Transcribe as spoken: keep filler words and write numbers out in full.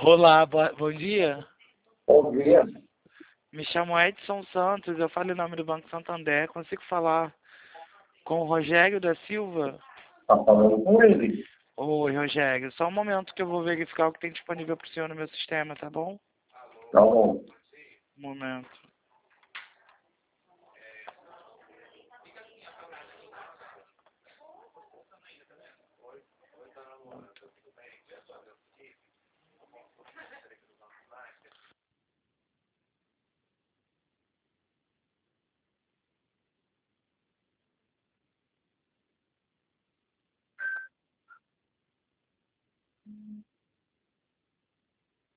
Olá, boa- bom dia. Bom dia. Me chamo Edson Santos, eu falo em nome do Banco Santander. Consigo falar com o Rogério da Silva? Está falando com ele? Oi, Rogério. Só um momento que eu vou verificar o que tem disponível para o senhor no meu sistema, tá bom? Tá bom. Um momento.